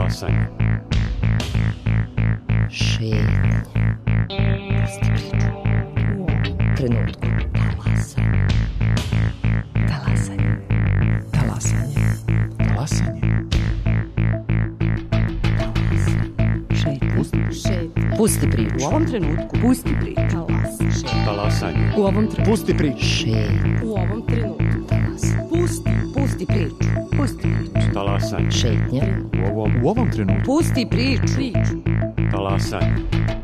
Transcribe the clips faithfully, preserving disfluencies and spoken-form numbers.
Talasanje. Šetnje. Pusti priču. U trenutku. Talasanje. Talasanje. Talasanje. Talasanje. Šetnje. Šetnje. Pusti priču. U ovom trenutku. Pusti priču. Talas. Šetnje. Talasanje. U ovom trenutku. Pusti priču. Šetnje. U ovom trenutku. Talas. Pusti. Pusti priču. Pusti priču. Talasanje. Šetnje. U ovom, U ovom trenutku. Pusti priču. Priču. talasanje.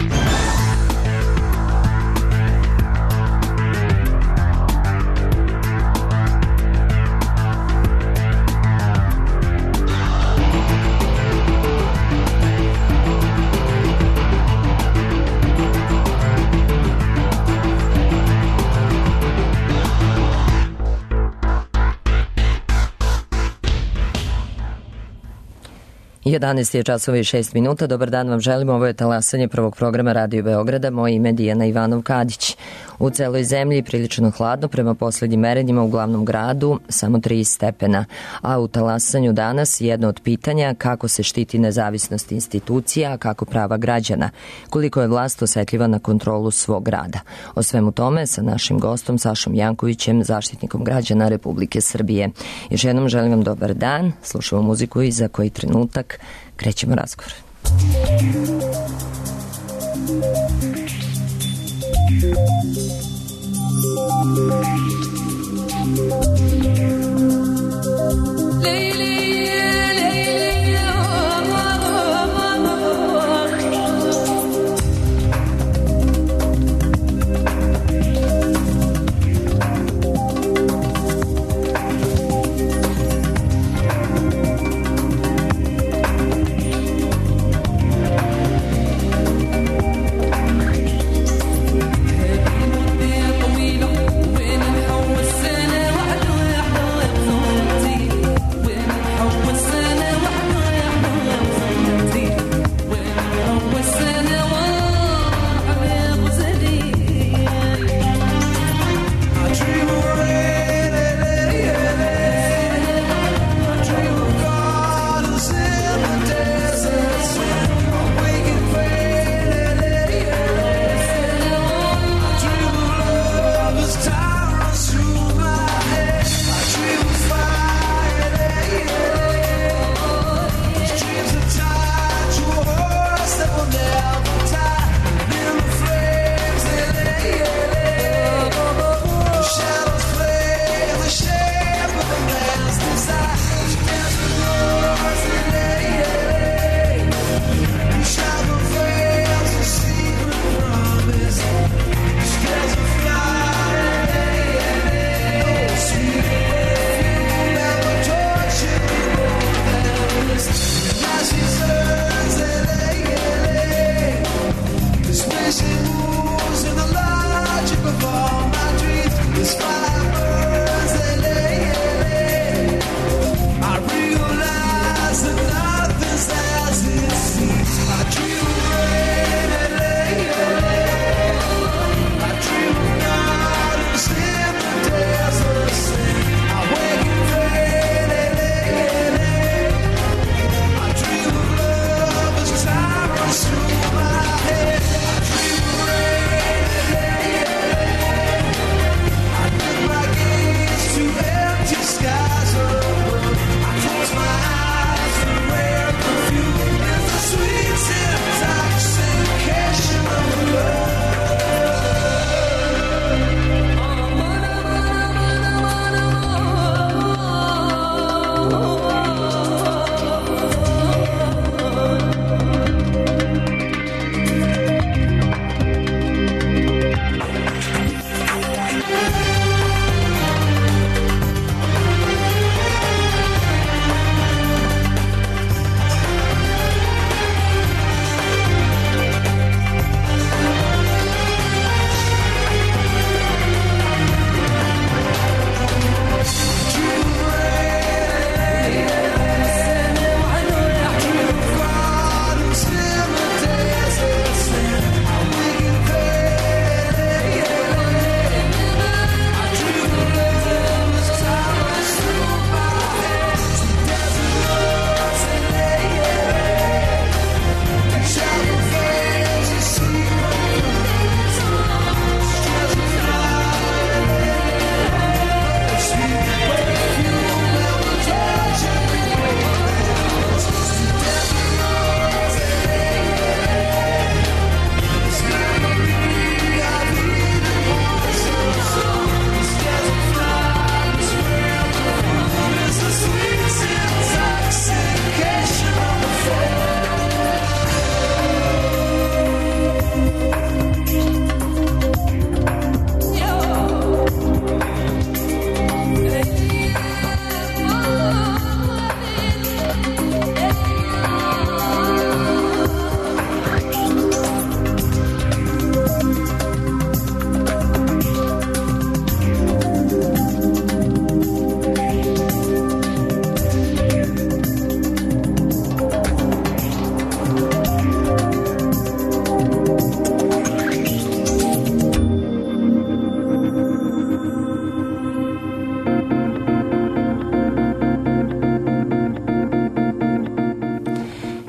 jedanaest je časova i šest minuta. Dobar dan vam želimo. Ovo je talasanje prvog programa Radio Beograda. Moje ime je Dijana Ivanov-Kadić. U celoj zemlji prilično hladno, prema poslednjim merenjima u glavnom gradu samo tri stepena. A u talasanju danas jedno od pitanja kako se štiti nezavisnost institucija, a kako prava građana, koliko je vlast osetljiva na kontrolu svog rada. O svemu tome sa našim gostom Sašom Jankovićem, zaštitnikom građana Republike Srbije. Još jednom želim vam dobar dan, slušamo muziku i za koji trenutak krećemo razgovor. طويلة وين الحب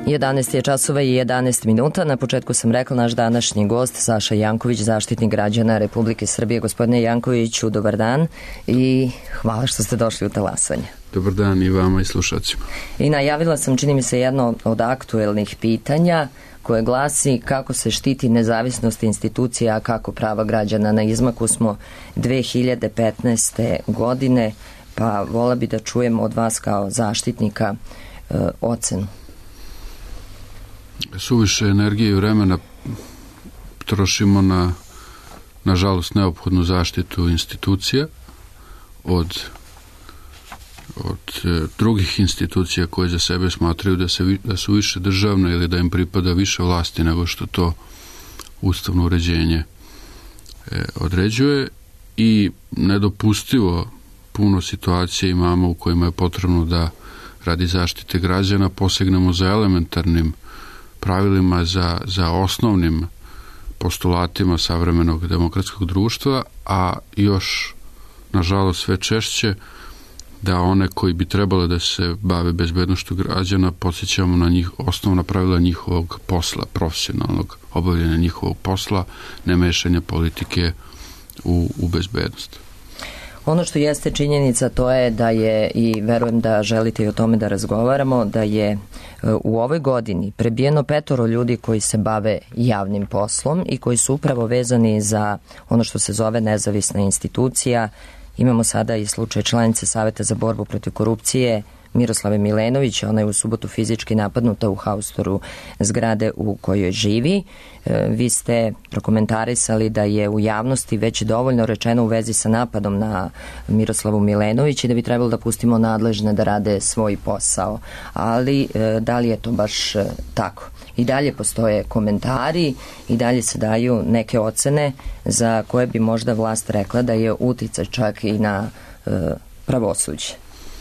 jedanaest je časova i jedanaest minuta. Na početku sam rekla naš današnji gost Saša Janković, zaštitnik građana Republike Srbije. Gospodine Jankoviću, dobar dan i hvala što ste došli u talasanje. Dobar dan i vama i slušacima. I najavila sam, čini mi se, jedno od aktuelnih pitanja koje glasi kako se štiti nezavisnost institucija, a kako prava građana. Na izmaku smo dve hiljade petnaeste. godine, pa vola bi da čujem od vas kao zaštitnika e, ocenu. Suviše energije i vremena trošimo na, nažalost, neophodnu zaštitu institucija od, od e, drugih institucija koje za sebe smatraju da, se, da su više državne ili da im pripada više vlasti nego što to ustavno uređenje e, određuje, i nedopustivo puno situacija imamo u kojima je potrebno da radi zaštite građana posegnemo za elementarnim pravilima, za, za osnovnim postulatima savremenog demokratskog društva, a još, nažalost, sve češće da one koji bi trebalo da se bave bezbednošću građana podsjećamo na njih, osnovna pravila njihovog posla, profesionalnog obavljanja njihovog posla, ne mešanja politike u, u bezbednost. Ono što jeste činjenica, to je da je, i verujem da želite i o tome da razgovaramo, da je u ovoj godini prebijeno petoro ljudi koji se bave javnim poslom i koji su upravo vezani za ono što se zove nezavisna institucija. Imamo sada i slučaj članice Saveta za borbu protiv korupcije Miroslave Milenović. Ona je u subotu fizički napadnuta u haustoru zgrade u kojoj živi. E, vi ste prokomentarisali da je u javnosti već dovoljno rečeno u vezi sa napadom na Miroslavu Milenović i da bi trebalo da pustimo nadležne da rade svoj posao. Ali e, da li je to baš e, tako? I dalje postoje komentari i dalje se daju neke ocene za koje bi možda vlast rekla da je uticaj čak i na e, pravosuđe.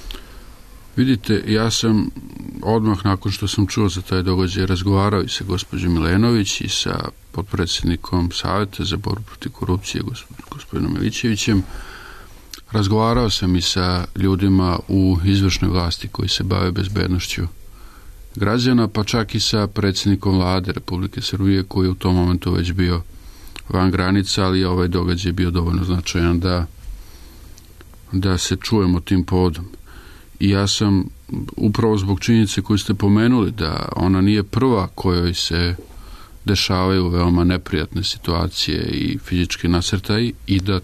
Vidite, ja sam odmah nakon što sam čuo za taj događaj razgovarao i sa gospođom Milenović i sa potpredsjednikom Saveta za borbu protiv korupcije gospodinom Milićevićem. Razgovarao sam i sa ljudima u izvršnoj vlasti koji se bave bezbednošću građana, pa čak i sa predsjednikom vlade Republike Srbije koji je u tom momentu već bio van granica, ali ovaj događaj je bio dovoljno značajan da, da se čujemo tim povodom. I ja sam upravo zbog činjenice koju ste pomenuli da ona nije prva kojoj se dešavaju veoma neprijatne situacije i fizički nasrtaji i da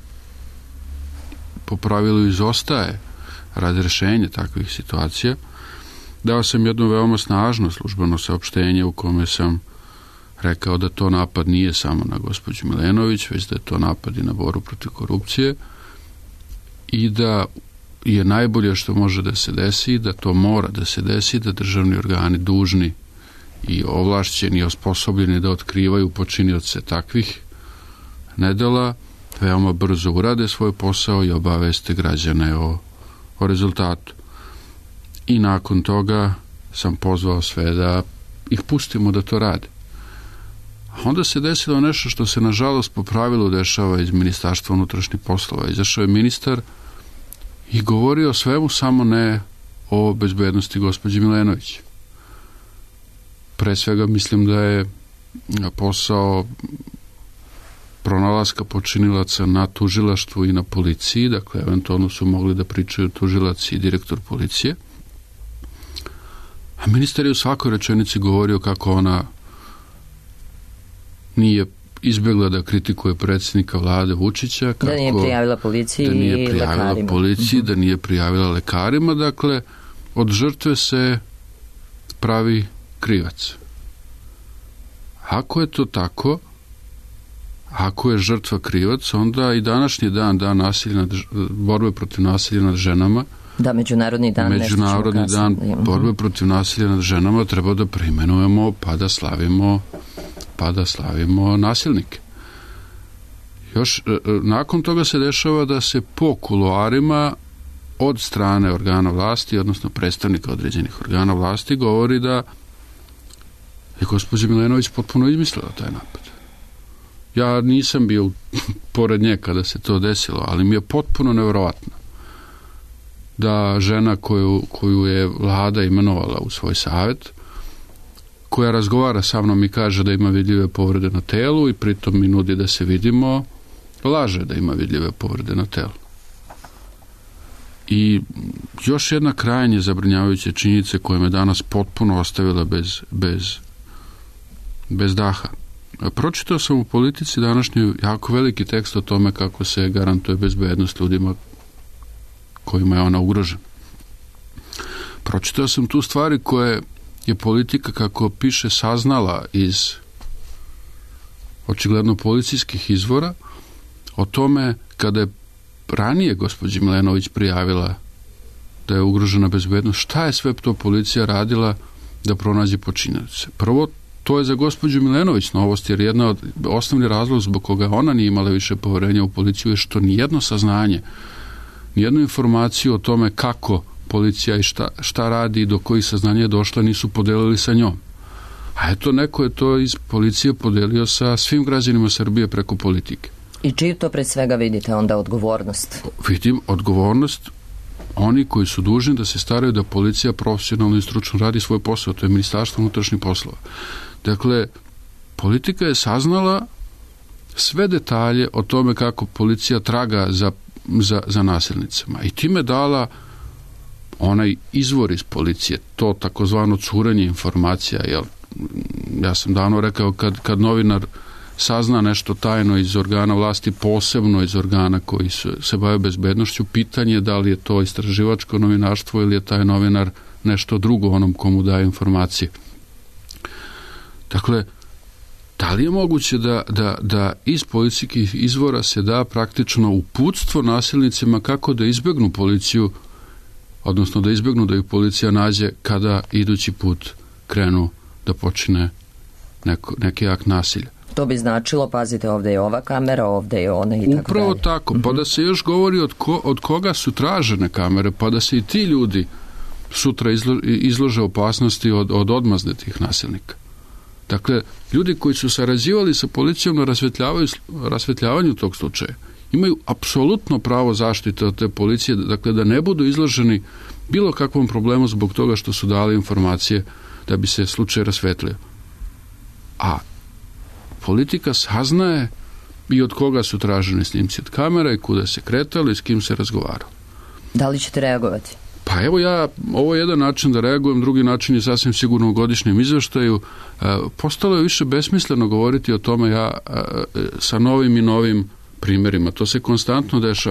po pravilu izostaje razrešenje takvih situacija, dao sam jedno veoma snažno službeno saopštenje u kome sam rekao da to napad nije samo na gospođu Milenović, već da je to napad i na borbu protiv korupcije i da je najbolje što može da se desi, da to mora da se desi, da državni organi dužni i ovlašćeni i osposobljeni da otkrivaju počinioce takvih nedela, veoma brzo urade svoj posao i obaveste građane o, o rezultatu. I nakon toga sam pozvao sve da ih pustimo da to rade. A onda se desilo nešto što se nažalost po pravilu dešava iz Ministarstva unutrašnjih poslova. Izašao je ministar i govorio o svemu, samo ne o bezbednosti gospođe Milenović. Pre svega mislim da je posao pronalaska počinilaca na tužilaštvu i na policiji, dakle eventualno su mogli da pričaju tužilac i direktor policije. A ministar je u svakoj rečenici govorio kako ona nije izbjegla da kritikuje predsjednika vlade Vučića, kako da nije prijavila policiji da nije prijavila i lekarima. Policiji, da nije prijavila lekarima, dakle od žrtve se pravi krivac. Ako je to tako, ako je žrtva krivac, onda i današnji dan, dan nasilja nad, borbe protiv nasilja nad ženama, da, međunarodni dan, međunarodni dan borbe protiv nasilja nad ženama treba da preimenujemo pa da slavimo pa da slavimo nasilnike. Još nakon toga se dešava da se po kuloarima od strane organa vlasti, odnosno predstavnika određenih organa vlasti, govori da je gospođa Milenović potpuno izmislila taj napad. Ja nisam bio pored nje kada se to desilo, ali mi je potpuno nevjerovatno da žena koju, koju je vlada imenovala u svoj savjet koja razgovara sa mnom i kaže da ima vidljive povrede na telu i pritom mi nudi da se vidimo, laže da ima vidljive povrede na telu. I još jedna krajnje zabrinjavajuća činjenica koja me danas potpuno ostavila bez, bez, bez daha. Pročitao sam u Politici današnju jako veliki tekst o tome kako se garantuje bezbednost ljudima kojima je ona ugrožena. Pročitao sam tu stvari koje je Politika, kako piše, saznala iz očigledno policijskih izvora o tome kada je ranije gospođi Milenović prijavila da je ugrožena bezbednost, šta je sve to policija radila da pronađe počinioce. Prvo, to je za gospođu Milenović novost, jer jedna od osnovnih razloga zbog koga ona nije imala više poverenja u policiju je što nijedno saznanje, nijednu informaciju o tome kako policija i šta, šta radi i do kojih saznanja je došla nisu podelili sa njom. A eto, neko je to iz policije podelio sa svim građanima Srbije preko Politike. I čiju to pre svega vidite onda odgovornost? Vidim odgovornost oni koji su dužni da se staraju da policija profesionalno i stručno radi svoj posao, to je Ministarstvo unutrašnjih poslova. Dakle, Politika je saznala sve detalje o tome kako policija traga za, za, za nasilnicama i time dala onaj izvor iz policije, to takozvano curenje informacija. Jel? Ja sam davno rekao, kad, kad novinar sazna nešto tajno iz organa vlasti, posebno iz organa koji se, se bave bezbednošću, pitanje je da li je to istraživačko novinarstvo ili je taj novinar nešto drugo onom komu daje informacije. Dakle, da li je moguće da, da, da iz policijskih izvora se da praktično uputstvo nasilnicima kako da izbegnu policiju, odnosno da izbegnu da ih policija nađe kada idući put krenu da počine neko, neki akt nasilja. To bi značilo, pazite, ovdje je ova kamera, ovdje je ona i tako dalje. Upravo tako, pa da se još govori od, ko, od koga su tražene kamere, pa da se i ti ljudi sutra izlo, izlože opasnosti od, od odmazde tih nasilnika. Dakle, ljudi koji su sarađivali sa policijom na rasvetljavanju tog slučaja imaju apsolutno pravo zaštite od te policije, dakle da ne budu izloženi bilo kakvom problemu zbog toga što su dali informacije da bi se slučaj rasvetlio. A Politika saznaje i od koga su traženi snimci od kamera i kuda se kretali i s kim se razgovaralo. Da li ćete reagovati? Pa evo ja, ovo je jedan način da reagujem, drugi način je sasvim sigurno u godišnjem izveštaju. Postalo je više besmisleno govoriti o tome ja sa novim i novim primjerima. To se konstantno dešava.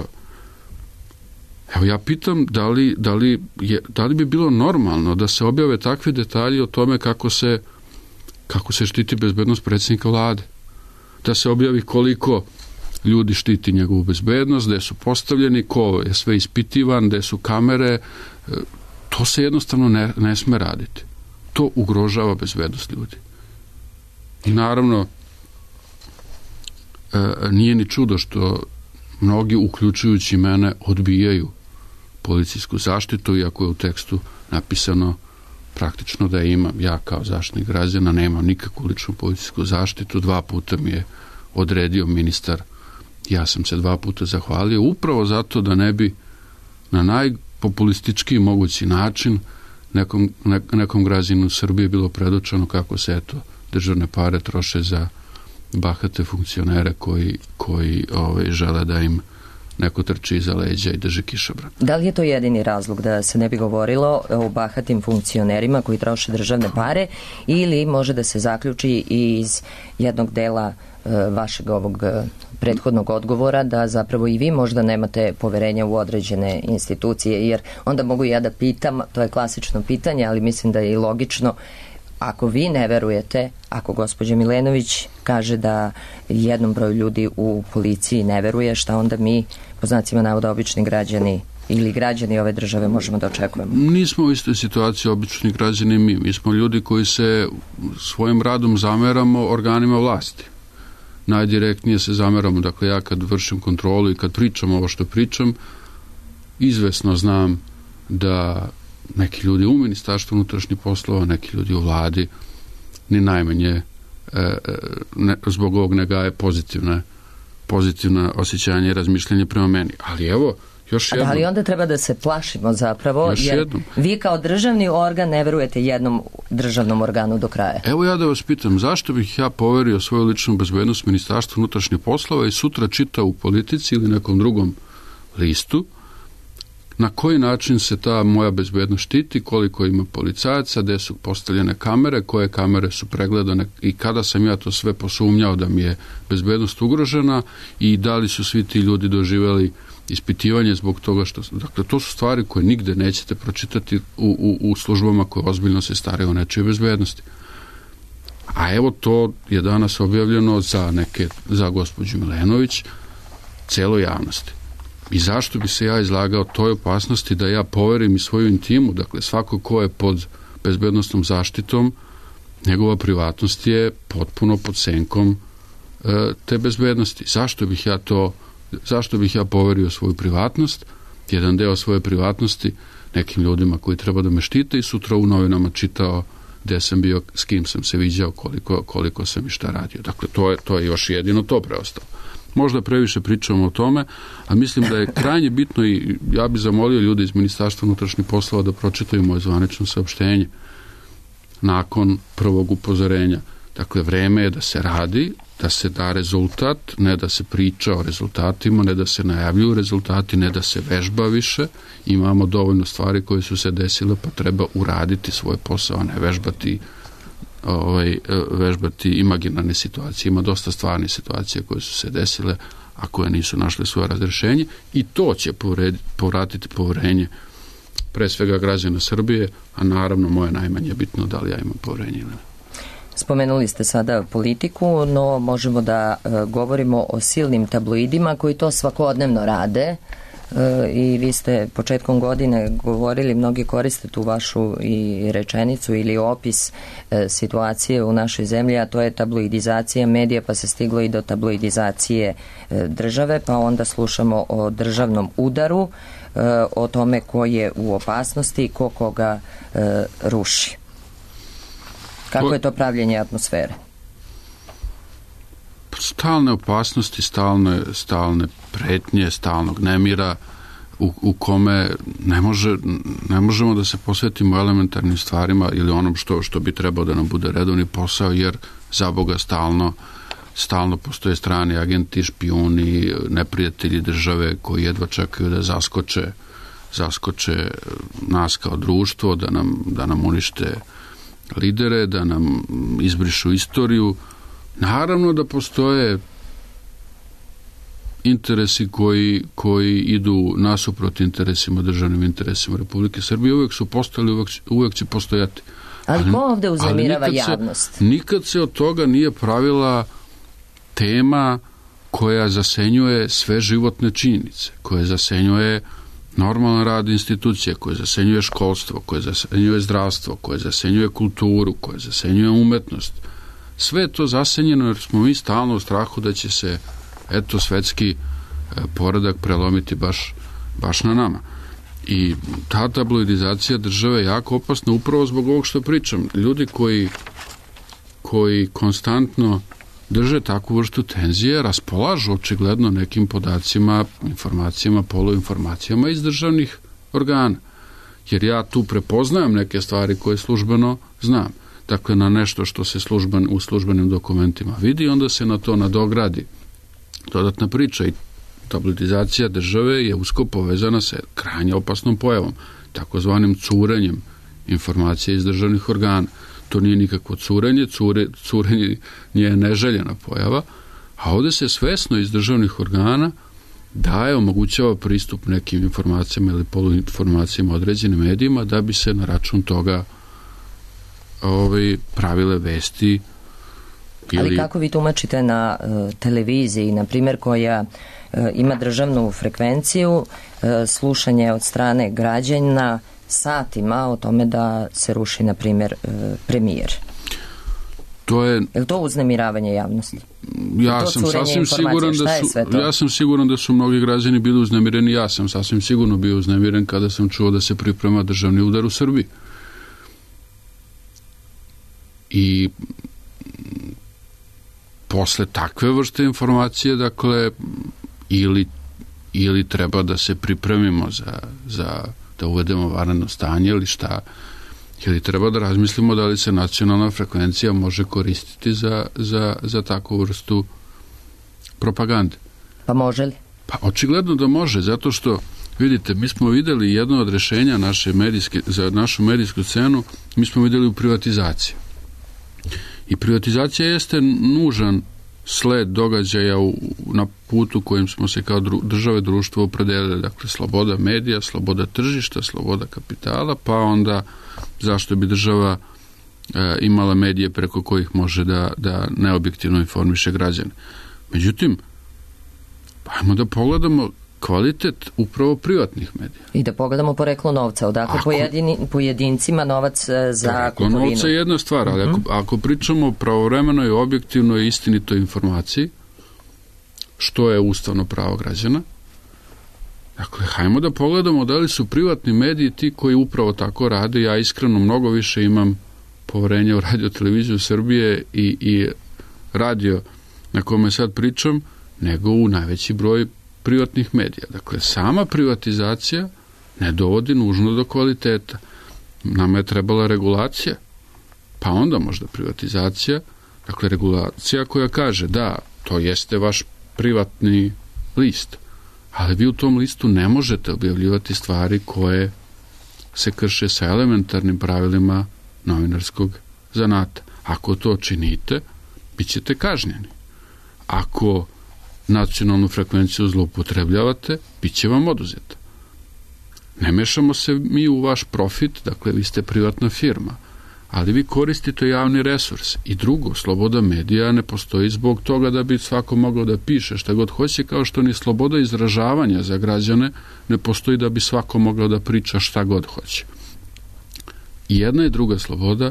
Evo ja pitam da li, da li, je, da li bi bilo normalno da se objave takvi detalji o tome kako se kako se štiti bezbednost predsjednika vlade. Da se objavi koliko ljudi štiti njegovu bezbednost, gde su postavljeni, ko je sve ispitivan, gde su kamere. To se jednostavno ne, ne sme raditi. To ugrožava bezbednost ljudi. I naravno, nije ni čudo što mnogi, uključujući mene, odbijaju policijsku zaštitu, iako je u tekstu napisano praktično da imam, ja kao zaštitnik građana nemam nikakvu ličnu policijsku zaštitu, dva puta mi je odredio ministar, ja sam se dva puta zahvalio, upravo zato da ne bi na najpopulističkiji mogući način nekom, ne, nekom građaninu Srbije bilo predočeno kako se eto državne pare troše za bahate funkcionere koji, koji ovaj, žele da im neko trči iza leđa i drži kišobran. Da li je to jedini razlog da se ne bi govorilo o bahatim funkcionerima koji troše državne pare ili može da se zaključi iz jednog dela e, vašeg ovog prethodnog odgovora da zapravo i vi možda nemate poverenja u određene institucije, jer onda mogu ja da pitam, to je klasično pitanje, ali mislim da je i logično, ako vi ne verujete, ako gospođa Milenović kaže da jednom broju ljudi u policiji ne veruje, šta onda mi, po znacima navoda obični građani ili građani ove države možemo da očekujemo? Nismo u istoj situaciji obični građani mi. Mi smo ljudi koji se svojim radom zameramo organima vlasti. Najdirektnije se zameramo, dakle ja kad vršim kontrolu i kad pričam ovo što pričam, izvesno znam da neki ljudi u Ministarstvu unutrašnjih poslova, neki ljudi u vladi, ni najmanje e, ne, zbog ovog ne gaje pozitivne, pozitivne osjećanje i razmišljanje prema meni. Ali evo, Još jednom. Ali onda treba da se plašimo zapravo, još jer jednom. Vi kao državni organ ne verujete jednom državnom organu do kraja. Evo ja da vas pitam, zašto bih ja poverio svoju ličnu bezbednost Ministarstvu unutrašnjih poslova i sutra čitao u Politici ili nekom drugom listu na koji način se ta moja bezbednost štiti, koliko ima policajaca, gde su postavljene kamere, koje kamere su pregledane i kada sam ja to sve posumnjao da mi je bezbednost ugrožena i da li su svi ti ljudi doživjeli ispitivanje zbog toga što... Dakle, to su stvari koje nigde nećete pročitati u, u, u službama koje ozbiljno se staraju o nečijoj bezbednosti. A evo to je danas objavljeno za neke, za gospođu Milenović, celoj javnosti. I zašto bi se ja izlagao toj opasnosti da ja poverim i svoju intimu, dakle svako ko je pod bezbednostnom zaštitom, njegova privatnost je potpuno pod senkom e, te bezbednosti. Zašto bih ja to, zašto bih ja poverio svoju privatnost, jedan deo svoje privatnosti nekim ljudima koji treba da me štite i sutra u novinama čitao gde sam bio, s kim sam se viđao, koliko, koliko sam i šta radio. Dakle, to je, to je još jedino to preostalo. Možda previše pričamo o tome, a mislim da je krajnje bitno i ja bih zamolio ljude iz Ministarstva unutrašnjih poslova da pročitaju moje zvanično saopštenje nakon prvog upozorenja. Dakle, vreme je da se radi, da se da rezultat, ne da se priča o rezultatima, ne da se najavljuju rezultati, ne da se vežba više. Imamo dovoljno stvari koje su se desile, pa treba uraditi svoj posao, a ne vežbati Ovaj, vežbati imaginarne situacije. Ima dosta stvarnih situacija koje su se desile, a koje nisu našle svoje razrešenje i to će povratiti poverenje pre svega građana Srbije, a naravno moje najmanje bitno da li ja imam poverenje ili ne. Spomenuli ste sada politiku, no možemo da e, govorimo o silnim tabloidima koji to svakodnevno rade. I vi ste početkom godine govorili, mnogi koriste tu vašu i rečenicu ili opis e, situacije u našoj zemlji, a to je tabloidizacija medija, pa se stiglo i do tabloidizacije e, države, pa onda slušamo o državnom udaru, e, o tome ko je u opasnosti i ko koga e, ruši. Kako je to pravljenje atmosfere? Stalne opasnosti, stalne, stalne pretnje, stalnog nemira u, u kome ne, može, ne možemo da se posvetimo elementarnim stvarima ili onom što, što bi trebao da nam bude redovni posao, jer za Boga stalno, stalno postoje strani agenti, špijuni, neprijatelji države koji jedva čekaju da zaskoče, zaskoče nas kao društvo, da nam, da nam unište lidere, da nam izbrišu istoriju. Naravno da postoje interesi koji, koji idu nasuprot interesima, državnim interesima Republike Srbije. Uvijek su postojali, uvijek, uvijek će postojati. Ali, ali ko ovde uznemirava nikad javnost? Se, nikad se od toga nije pravila tema koja zasenjuje sve životne činjenice, koja zasenjuje normalan rad institucije, koje zasenjuje školstvo, koje zasenjuje zdravstvo, koje zasenjuje kulturu, koje zasenjuje umetnost. Sve je to zasenjeno jer smo mi stalno u strahu da će se eto svetski poredak prelomiti baš, baš na nama. I ta tabloidizacija države je jako opasna upravo zbog ovog što pričam. Ljudi koji, koji konstantno drže takvu vrstu tenzije, raspolažu očigledno nekim podacima, informacijama, poluinformacijama iz državnih organa. Jer ja tu prepoznajem neke stvari koje službeno znam. Dakle, na nešto što se služben, u službenim dokumentima vidi, onda se na to nadogradi dodatna priča i tabloidizacija države je usko povezana sa krajnje opasnom pojavom, takozvanim curenjem informacija iz državnih organa. To nije nikakvo curenje, cure, curenje je neželjena pojava, a ovde se svesno iz državnih organa daje, omogućava pristup nekim informacijama ili poluinformacijama određenim medijima da bi se na račun toga ovaj, pravile vesti. Ili... Ali kako vi tumačite na uh, televiziji, na primjer, koja uh, ima državnu frekvenciju, uh, slušanje od strane građana satima o tome da se ruši, na primjer, uh, premijer? To je... Je li to uznemiravanje javnosti? Ja sam sasvim siguran da su, ja sam siguran da su mnogi građani bili uznemireni. Ja sam sasvim sigurno bio uznemiren kada sam čuo da se priprema državni udar u Srbiji. I posle takve vrste informacije, dakle, ili ili treba da se pripremimo za, za da uvedemo vanredno stanje ili šta, ili treba da razmislimo da li se nacionalna frekvencija može koristiti za, za, za takvu vrstu propagande. Pa može li? Pa očigledno da može, zato što vidite, mi smo videli jedno od rešenja naše medijske, za našu medijsku scenu, mi smo videli u privatizaciji. I privatizacija jeste nužan sled događaja u, na putu kojim smo se kao dru, države društvo opredelili. Dakle, sloboda medija, sloboda tržišta, sloboda kapitala, pa onda zašto bi država e, imala medije preko kojih može da, da neobjektivno informiše građane. Međutim, ajmo da pogledamo kvalitet upravo privatnih medija. I da pogledamo poreklo novca, odakle pojedini, pojedincima novac za poreklo kupovinu. Novca je jedna stvar, ali ako, ako pričamo o pravovremenoj, objektivnoj i istinitoj informaciji, što je ustavno pravo građana, dakle, hajmo da pogledamo da li su privatni mediji ti koji upravo tako rade. Ja iskreno mnogo više imam poverenja u Radio televiziju Srbije i, i radio na kome sad pričam, nego u najveći broj privatnih medija. Dakle, sama privatizacija ne dovodi nužno do kvaliteta. Nama je trebala regulacija, pa onda možda privatizacija, dakle, regulacija koja kaže da, to jeste vaš privatni list, ali vi u tom listu ne možete objavljivati stvari koje se krše sa elementarnim pravilima novinarskog zanata. Ako to činite, bit ćete kažnjeni. Ako nacionalnu frekvenciju zloupotrebljavate, bit će vam oduzeta. Ne mešamo se mi u vaš profit, dakle, vi ste privatna firma, ali vi koristite javni resurs. I drugo, sloboda medija ne postoji zbog toga da bi svako mogao da piše šta god hoće, kao što ni sloboda izražavanja za građane ne postoji da bi svako mogao da priča šta god hoće. I jedna i druga sloboda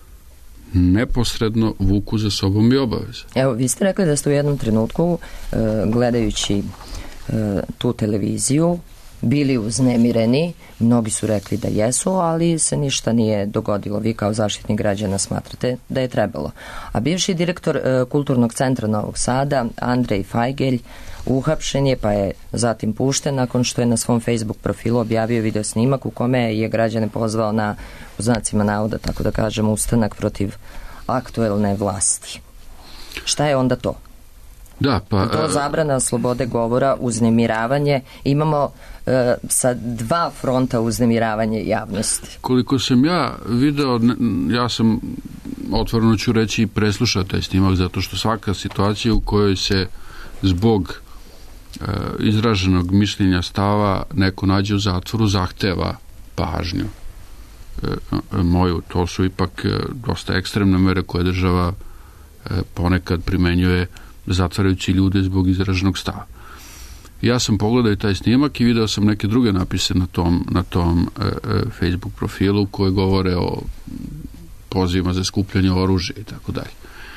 neposredno vuku za sobom i obaveze. Evo, vi ste rekli da ste u jednom trenutku, e, gledajući e, tu televiziju, bili uznemireni, mnogi su rekli da jesu, ali se ništa nije dogodilo. Vi kao zaštitnik građana smatrate da je trebalo. A bivši direktor e, Kulturnog centra Novog Sada, Andrej Fajgelj, uhapšen je, pa je zatim pušten nakon što je na svom Facebook profilu objavio video snimak u kome je građane pozvao na, u znacima navoda, tako da kažem, ustanak protiv aktuelne vlasti. Šta je onda to? Da, pa... To zabrana slobode govora, uznemiravanje. Imamo e, sa dva fronta uznemiravanje javnosti. Koliko sam ja video, ja sam, otvoreno ću reći, preslušao taj snimak, zato što svaka situacija u kojoj se zbog e, izraženog mišljenja stava neko nađe u zatvoru zahteva pažnju e, moju. To su ipak e, dosta ekstremne mere koje država e, ponekad primenjuje zatvarajući ljude zbog izraženog stava. Ja sam pogledao i taj snimak i video sam neke druge napise na tom, na tom e, Facebook profilu koje govore o pozivima za skupljanje oružja i tako dalje.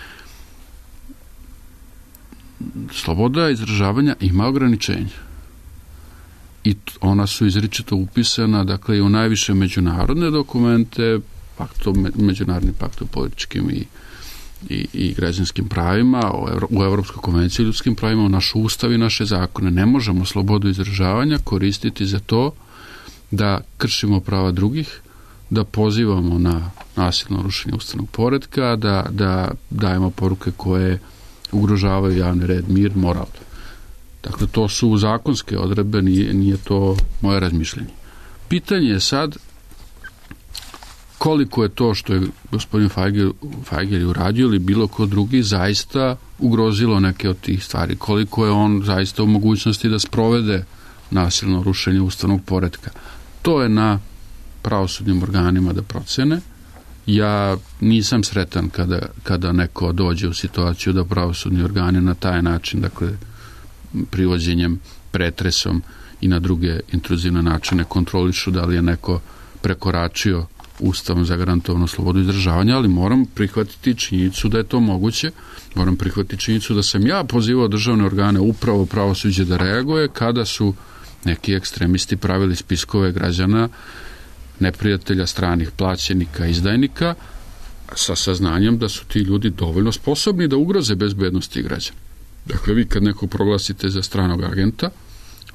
Sloboda izražavanja ima ograničenja. I ona su izričito upisana, dakle, i u najviše međunarodne dokumente, pakto, međunarodni pakt o političkim i I, i građanskim pravima, u Evropskoj konvenciji o ljudskim pravima, u naš ustav i naše zakone. Ne možemo slobodu izražavanja koristiti za to da kršimo prava drugih, da pozivamo na nasilno rušenje ustavnog poretka, da, da dajemo poruke koje ugrožavaju javni red, mir, moral. Dakle, to su zakonske odredbe, nije, nije to moje razmišljenje. Pitanje je sad koliko je to što je gospodin Fajgelj, Fajgelj uradio ili bilo ko drugi zaista ugrozilo neke od tih stvari. Koliko je on zaista u mogućnosti da sprovede nasilno rušenje ustavnog poretka. To je na pravosudnim organima da procene. Ja nisam sretan kada, kada neko dođe u situaciju da pravosudni organi na taj način, dakle, privođenjem, pretresom i na druge intruzivne načine kontrolišu da li je neko prekoračio Ustavom zagarantovanu slobodu izražavanja, ali moram prihvatiti činjenicu da je to moguće. Moram prihvatiti činjenicu da sam ja pozivao državne organe, upravo pravosuđe, da reaguje kada su neki ekstremisti pravili spiskove građana, neprijatelja, stranih plaćenika, izdajnika, sa saznanjem da su ti ljudi dovoljno sposobni da ugroze bezbednosti građana. Dakle, vi kad neko proglasite za stranog agenta,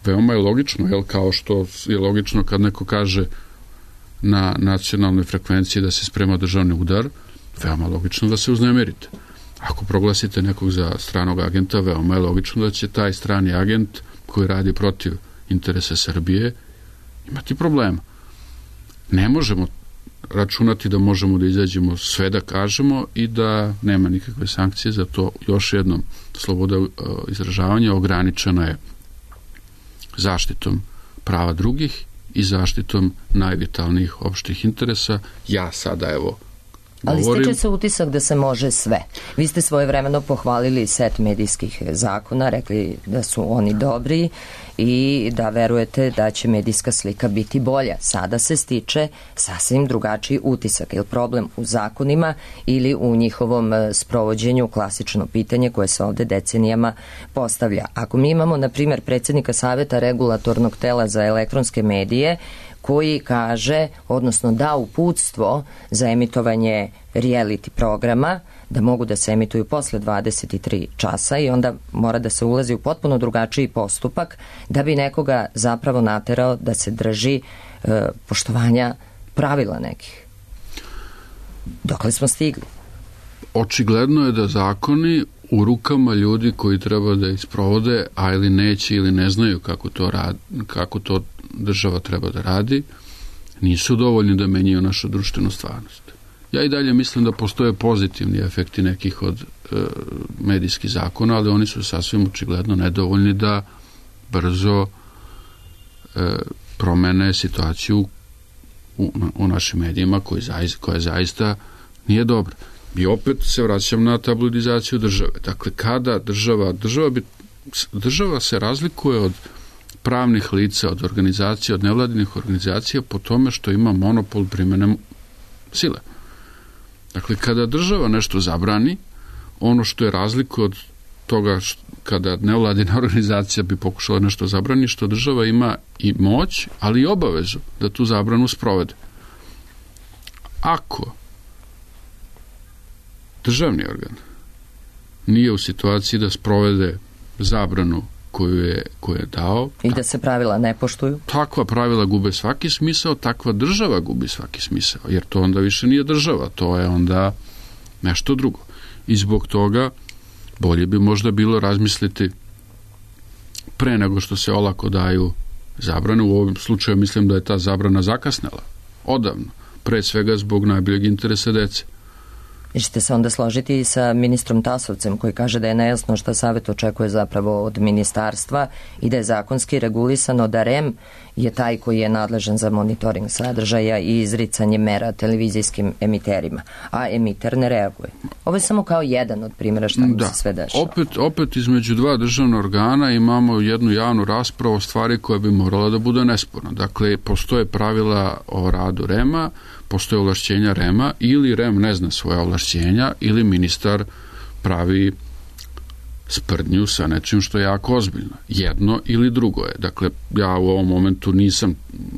veoma je logično, jel, kao što je logično kad neko kaže na nacionalnoj frekvenciji da se sprema državni udar, veoma logično da se uznemirite. Ako proglasite nekog za stranog agenta, veoma je logično da će taj strani agent koji radi protiv interesa Srbije imati problema. Ne možemo računati da možemo da izađemo sve da kažemo i da nema nikakve sankcije za to. Još jednom, sloboda izražavanja ograničena je zaštitom prava drugih i zaštitom najvitalnijih opštih interesa. Ja sada, evo, Ali govorim... stiče se utisak da se može sve. Vi ste svojevremeno pohvalili set medijskih zakona, rekli da su oni dobri i da verujete da će medijska slika biti bolja. Sada se stiče sasvim drugačiji utisak. Je li problem u zakonima ili u njihovom sprovođenju? Klasično pitanje koje se ovde decenijama postavlja. Ako mi imamo, na primjer, predsjednika Saveta regulatornog tela za elektronske medije, koji kaže, odnosno da uputstvo za emitovanje reality programa, da mogu da se emituju posle dvadeset tri časa i onda mora da se ulazi u potpuno drugačiji postupak da bi nekoga zapravo naterao da se drži e, poštovanja pravila nekih. Dokle smo stigli? Očigledno je da zakoni u rukama ljudi koji treba da isprovode, a ili neće ili ne znaju kako to, rad, kako to država treba da radi, nisu dovoljni da menjaju našu društvenu stvarnost. Ja i dalje mislim da postoje pozitivni efekti nekih od e, medijskih zakona, ali oni su sasvim očigledno nedovoljni da brzo e, promene situaciju u, u našim medijima koji zaista, koja zaista nije dobra. I opet se vraćam na tabloidizaciju države. Dakle, kada država, država, bi, država se razlikuje od pravnih lica, od organizacija, od nevladinih organizacija po tome što ima monopol primene sile. Dakle, kada država nešto zabrani, ono što je razlika od toga što, kada nevladina organizacija bi pokušala nešto zabrani, što država ima i moć, ali i obavezu da tu zabranu sprovede. Ako državni organ nije u situaciji da sprovede zabranu koju je, koju je dao... I da se pravila ne poštuju? Takva pravila gube svaki smisao, takva država gubi svaki smisao, jer to onda više nije država, to je onda nešto drugo. I zbog toga bolje bi možda bilo razmisliti pre nego što se olako daju zabrane. U ovom slučaju mislim da je ta zabrana zakasnela odavno, pre svega zbog najboljeg interesa dece. I ćete se onda složiti sa ministrom Tasovcem koji kaže da je nejasno šta Savet očekuje zapravo od ministarstva i da je zakonski regulisano da R E M je taj koji je nadležan za monitoring sadržaja i izricanje mera televizijskim emiterima, a emiter ne reaguje. Ovo je samo kao jedan od primjera šta mu da, se sve dešava. Opet, opet između dva državna organa imamo jednu javnu raspravu o stvari koja bi morala da bude nesporna. Dakle, postoje pravila o radu R E M-a, postoje ovlašćenja R E M-a, ili R E M ne zna svoje ovlašćenja, ili ministar pravi sprdnju sa nečim što je jako ozbiljno. Jedno ili drugo je. Dakle, ja u ovom momentu nisam,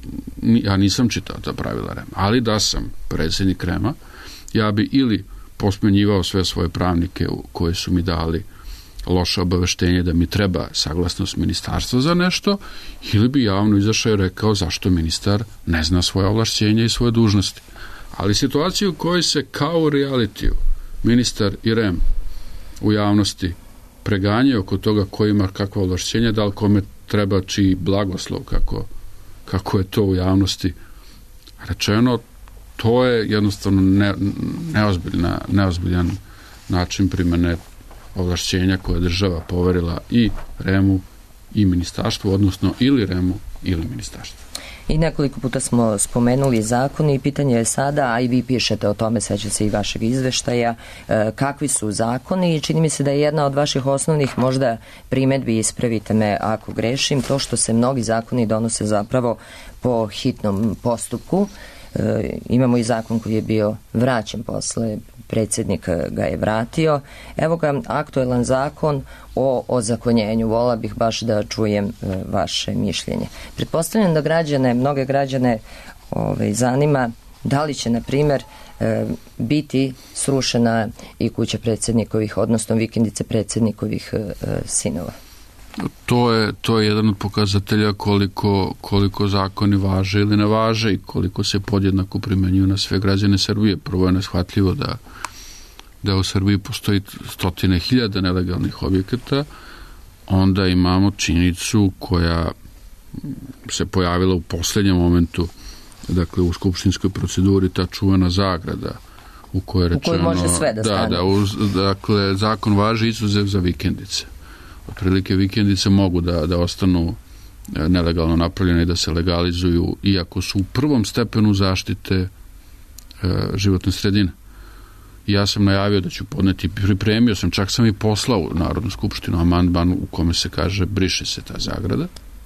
ja nisam čitao ta pravila R E M-a, ali da sam predsjednik R E M-a, ja bi ili posmenjivao sve svoje pravnike koje su mi dali loše obaveštenje da mi treba saglasnost ministarstva za nešto, ili bi javno izašao i rekao zašto ministar ne zna svoje ovlašćenja i svoje dužnosti. Ali situaciju u kojoj se kao u realitiju ministar i R E M u javnosti preganjaju oko toga ko ima kakva ovlašćenja, da li kome treba čiji blagoslov, kako, kako je to u javnosti rečeno, to je jednostavno ne, neozbiljna, neozbiljan način primene ovlašćenja koje je država poverila i R E M-u i ministarstvu, odnosno ili R E M-u ili ministarstvu. I nekoliko puta smo spomenuli zakon i pitanje je sada, a i vi pišete o tome, seća se i vašeg izveštaja, kakvi su zakoni i čini mi se da je jedna od vaših osnovnih možda primedbi, ispravite me ako grešim, to što se mnogi zakoni donose zapravo po hitnom postupku. E, imamo i zakon koji je bio vraćen posle, predsjednik ga je vratio. Evo ga, aktuelan zakon o ozakonjenju. Vola bih baš da čujem e, vaše mišljenje. Pretpostavljam da građane, mnoge građane ove, zanima da li će, na primjer, e, biti srušena i kuća predsjednikovih, odnosno vikendice predsjednikovih e, sinova. To je, to je jedan od pokazatelja koliko, koliko zakoni važe ili ne važe i koliko se podjednako primenjuju na sve građane Srbije. Prvo je neshvatljivo da, da u Srbiji postoji stotine hiljada nelegalnih objekata, onda imamo činjenicu koja se pojavila u posljednjem momentu, dakle u skupštinskoj proceduri, ta čuvena zagrada u kojoj je rečeno... U kojoj može sve da stane. Da, da, uz, dakle, zakon važi izuzev za vikendice. Otprilike vikendice mogu da, da ostanu nelegalno napravljene i da se legalizuju, iako su u prvom stepenu zaštite e, životne sredine. Ja sam najavio da ću podneti, pripremio sam, čak sam i poslao u Narodnu skupštinu amandman u kome se kaže briše se ta zagrada.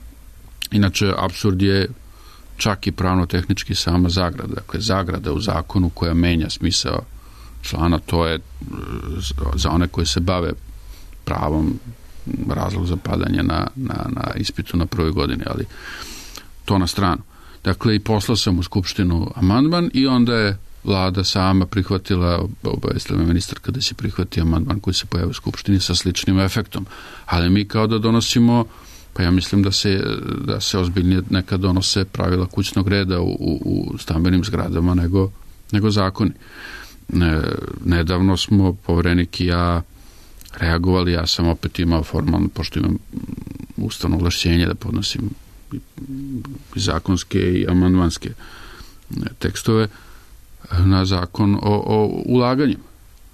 Inače, apsurd je čak i pravno-tehnički sama zagrada. Dakle, zagrada u zakonu koja menja smisao člana, to je za one koji se bave pravom razlog za padanje na, na, na ispitu na prvoj godini, ali to na stranu. Dakle, i poslao sam u skupštinu amandman i onda je vlada sama prihvatila, obavestila me ministarka da se prihvati amandman koji se pojavio u skupštini sa sličnim efektom. Ali mi kao da donosimo, pa ja mislim da se, da se ozbiljnije nekad donose pravila kućnog reda u, u, u stambenim zgradama nego, nego zakoni. Ne, nedavno smo, Poverenik i ja, reagovali, ja sam opet imao formalno, pošto imam ustavno ovlašćenje da podnosim i zakonske i amandmanske tekstove na zakon o, o ulaganjima.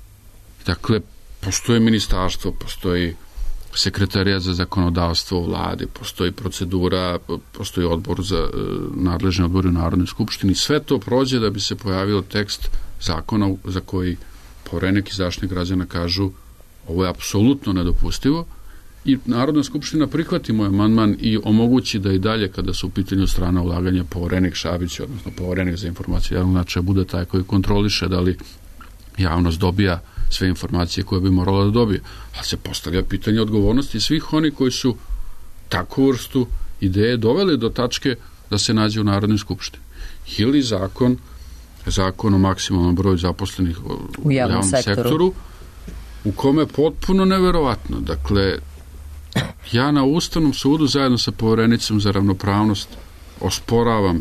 Dakle, postoje ministarstvo, postoji sekretarijat za zakonodavstvo u vladi, postoji procedura, postoji odbor za nadležni odbor u Narodnoj skupštini. Sve to prođe da bi se pojavio tekst zakona za koji Poverenik i Zaštitnik građana kažu ovo je apsolutno nedopustivo i Narodna skupština prihvati moj amandman i omogući da i dalje, kada su u pitanju strana ulaganja, Poverenik Šabić, odnosno Poverenik za informaciju javnog značaja, bude taj koji kontroliše da li javnost dobija sve informacije koje bi morala da dobije. Ali se postavlja pitanje odgovornosti svih oni koji su takvu vrstu ideje doveli do tačke da se nađe u Narodnoj skupštini. Ili zakon, zakon o maksimalnom broju zaposlenih u javnom, javnom sektoru, sektoru u kome je potpuno neverovatno. Dakle, ja na Ustavnom sudu zajedno sa Poverenicom za ravnopravnost osporavam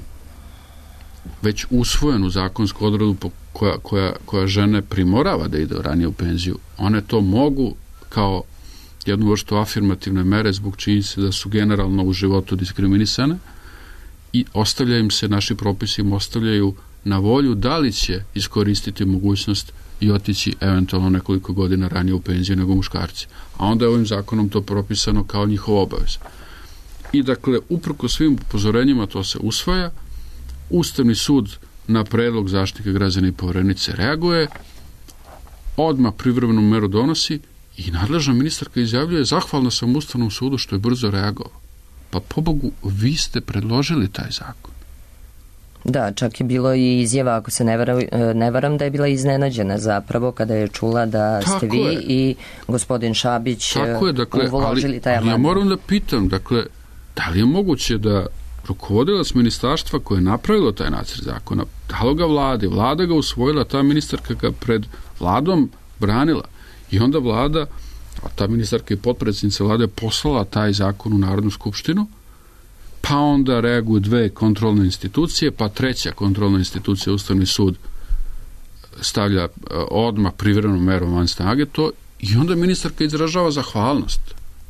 već usvojenu zakonsku odredbu koja, koja, koja žene primorava da ide ranije u penziju. One to mogu kao jednu vrstu afirmativne mere zbog činjenice da su generalno u životu diskriminisane i ostavlja im se, naši propisi im ostavljaju na volju da li će iskoristiti mogućnost i otići eventualno nekoliko godina ranije u penziju nego muškarci. A onda je ovim zakonom to propisano kao njihov obavez. I dakle, uprko svim upozorenjima to se usvaja, Ustavni sud na predlog Zaštitnika građana i Poverenice reaguje, odmah privremenu meru donosi i nadležna ministarka izjavljuje zahvalna sam Ustavnom sudu što je brzo reagovao. Pa pobogu, vi ste predložili taj zakon. Da, čak je bilo i izjava, ako se ne varam, ne varam da je bila iznenađena zapravo kada je čula da Tako ste vi je. i gospodin Šabić Tako je, dakle, uložili ali, taj amandman. Ja moram da pitam, dakle, da li je moguće da rukovodilac ministarstva koje je napravilo taj nacrt zakona, dalo ga vladi, vlada ga usvojila, ta ministarka ga pred vladom branila i onda vlada, a ta ministarka i potpredsjednica vlade poslala taj zakon u Narodnu skupštinu, pa onda reaguju dve kontrolne institucije, pa treća kontrolna institucija, Ustavni sud, stavlja odmah privremenu meru van snage to i onda ministarka izražava zahvalnost.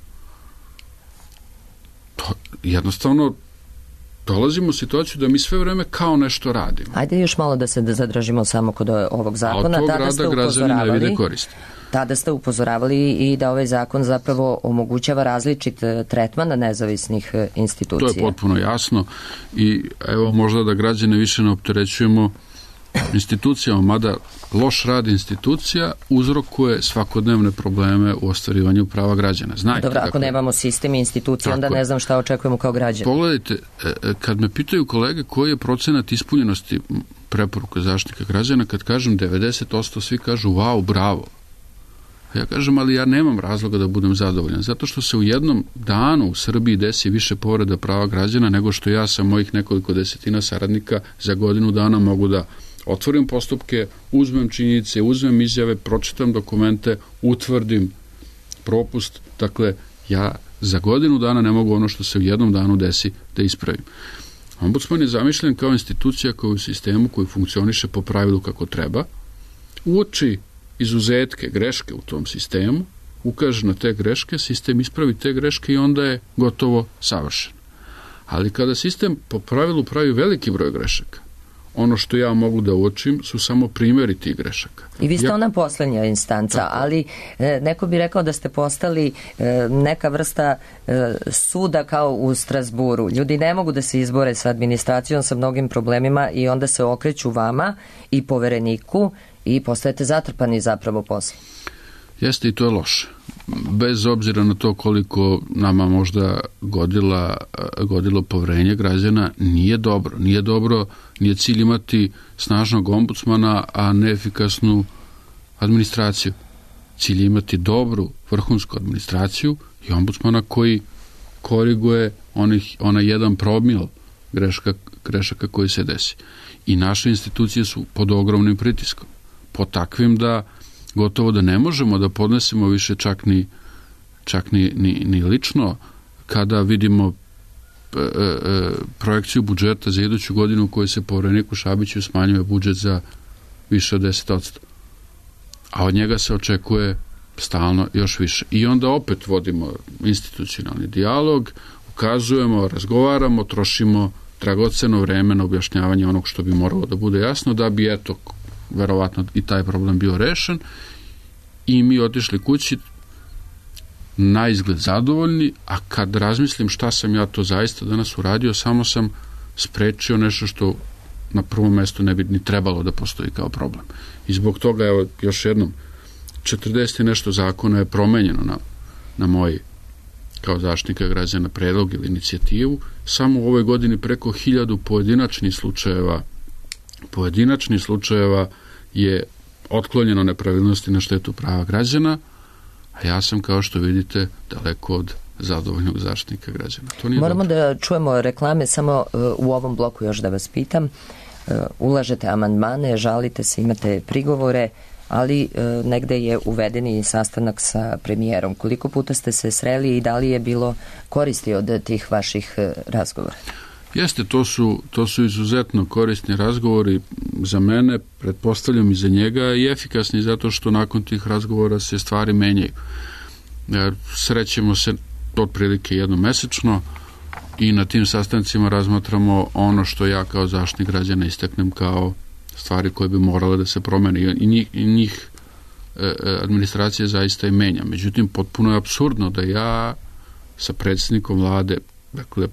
To jednostavno dolazimo u situaciju da mi sve vreme kao nešto radimo. Ajde još malo da se da zadržimo samo kod ovog zakona. A od tog tada ste rada građani ne vide koristi. Tada ste upozoravali i da ovaj zakon zapravo omogućava različit tretman nezavisnih institucija. To je potpuno jasno i evo možda da građane više ne opterećujemo institucijama, mada loš rad institucija uzrokuje svakodnevne probleme u ostvarivanju prava građana. Znajte, Dobro, ako dakle, nemamo sistem i institucije, onda ne znam šta očekujemo kao građani. Pogledajte, kad me pitaju kolege koji je procenat ispunjenosti preporuka Zaštitnika građana, kad kažem devedeset posto svi kažu wow, bravo. Ja kažem, ali ja nemam razloga da budem zadovoljan, zato što se u jednom danu u Srbiji desi više povreda prava građana nego što ja sa mojih nekoliko desetina saradnika za godinu dana mogu da otvorim postupke, uzmem činjenice, uzmem izjave, pročitam dokumente, utvrdim propust. Dakle, ja za godinu dana ne mogu ono što se u jednom danu desi da ispravim. Ombudsman je zamišljen kao institucija koja u sistemu koji funkcioniše po pravilu kako treba, uoči izuzetke, greške u tom sistemu, ukaže na te greške, sistem ispravi te greške i onda je gotovo savršen. Ali kada sistem po pravilu pravi veliki broj grešaka, ono što ja mogu da uočim su samo primjeri tih grešaka. I vi ste ja... ona poslednja instanca, tako. Ali e, neko bi rekao da ste postali e, neka vrsta e, suda kao u Strasburu. Ljudi ne mogu da se izbore sa administracijom, sa mnogim problemima i onda se okreću vama i povereniku i postajete zatrpani zapravo posle. Jeste i to je loše. Bez obzira na to koliko nama možda godila, godilo poverenje građana, nije dobro. Nije dobro, nije cilj imati snažnog ombudsmana, a neefikasnu administraciju. Cilj je imati dobru, vrhunsku administraciju i ombudsmana koji koriguje onih, onaj jedan promil greška, grešaka koji se desi. I naše institucije su pod ogromnim pritiskom. Pod takvim da gotovo da ne možemo da podnesemo više čak ni, čak ni, ni, ni lično kada vidimo e, e, projekciju budžeta za iduću godinu u kojoj se povereniku Šabiću smanjuje budžet za više od deset posto. A od njega se očekuje stalno još više. I onda opet vodimo institucionalni dijalog, ukazujemo, razgovaramo, trošimo dragoceno vreme na objašnjavanje onog što bi moralo da bude jasno, da bi eto verovatno i taj problem bio rešen i mi otišli kući na izgled zadovoljni, a kad razmislim šta sam ja to zaista danas uradio, samo sam sprečio nešto što na prvom mestu ne bi ni trebalo da postoji kao problem. I zbog toga, evo, još jednom, četrdeset i nešto zakona je promenjeno na, na moj kao zaštitnika građana predlog ili inicijativu. Samo u ovoj godini preko hiljadu pojedinačnih slučajeva pojedinačnih slučajeva je otklonjeno nepravilnosti na štetu prava građana, a ja sam, kao što vidite, daleko od zadovoljnog zaštitnika građana. To nije Moramo dobro. Da čujemo reklame, samo uh, u ovom bloku još da vas pitam. Uh, ulažete amandmane, žalite se, imate prigovore, ali uh, negde je uvedeni sastanak sa premijerom. Koliko puta ste se sreli i da li je bilo koristi od tih vaših uh, razgovora? Jeste, to su, to su izuzetno korisni razgovori za mene, pretpostavljam i za njega, i efikasni zato što nakon tih razgovora se stvari menjaju. Jer srećemo se otprilike jednom mesečno i na tim sastancima razmatramo ono što ja kao zaštitnik građana istaknem kao stvari koje bi morale da se promene i njih, i njih e, administracija zaista i menja. Međutim, potpuno je apsurdno da ja sa predsjednikom vlade, dakle,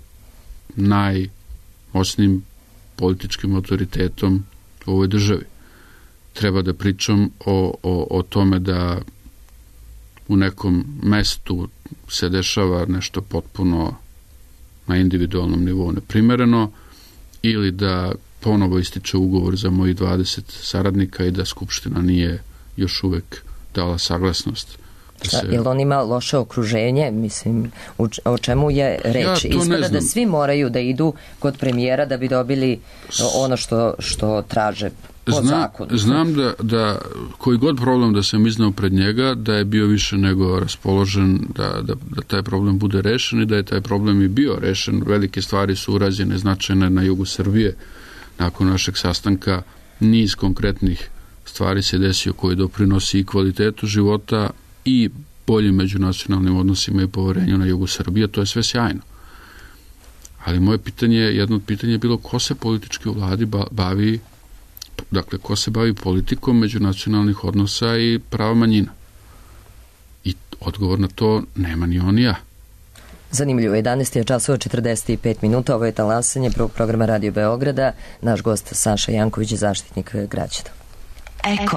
najmoćnijim političkim autoritetom u ovoj državi, treba da pričam o, o, o tome da u nekom mestu se dešava nešto potpuno na individualnom nivou neprimereno, ili da ponovo ističe ugovor za mojih dvadeset saradnika i da Skupština nije još uvek dala saglasnost. Šta, se... Jel on ima loše okruženje? Mislim, o čemu je reč? Ja Ispada da svi moraju da idu kod premijera da bi dobili ono što, što traže po Znam, zakonu. znam da, da koji god problem da sam iznao pred njega, da je bio više nego raspoložen da, da, da taj problem bude rešen i da je taj problem i bio rešen. Velike stvari su urađene, značajne na jugu Srbije. Nakon našeg sastanka niz konkretnih stvari se desio koji doprinosi i kvalitetu života i boljim međunacionalnim odnosima i poverenju na jugu Srbije. To je sve sjajno. Ali moje pitanje, jedno od pitanja je bilo ko se politički u vladi bavi, dakle, ko se bavi politikom međunacionalnih odnosa i prava manjina. I odgovor na to nema ni on ni ja. Zanimljivo, jedanaest je časova četrdeset pet minuta, ovo je talasanje prvog programa Radio Beograda, naš gost Saša Janković je zaštitnik građana. Eko.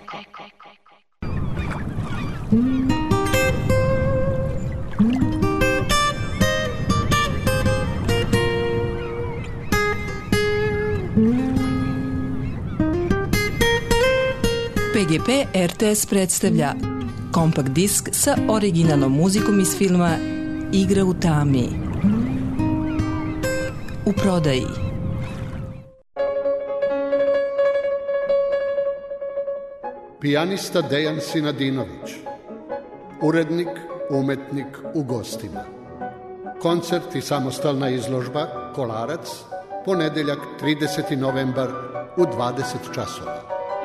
P G P R T S predstavlja kompakt disk sa originalnom muzikom iz filma Igra u tami. U prodaji. Pijanista Dejan Sinadinović, urednik Umetnik u gostima. Koncert i samostalna izložba Kolarac, ponedeljak trideseti novembar u dvadeset časova.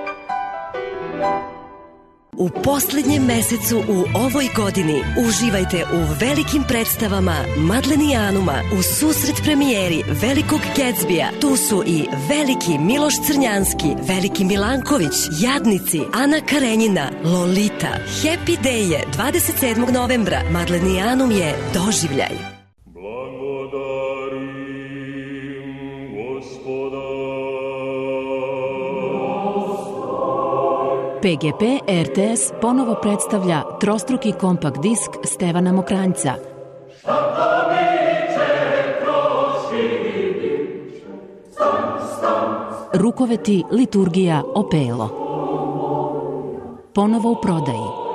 U posljednjem mesecu u ovoj godini uživajte u velikim predstavama Madlenijanuma u susret premijeri Velikog Gatsbija. Tu su i Veliki Miloš Crnjanski, Veliki Milanković, Jadnici, Ana Karenjina, Lolita. Happy Day je dvadeset sedmog novembra. Madlenijanum je doživljaj. P G P R T S ponovo predstavlja trostruki kompakt disk Stevana Mokranjca. Rukoveti, liturgija, opelo. Ponovo u prodaji.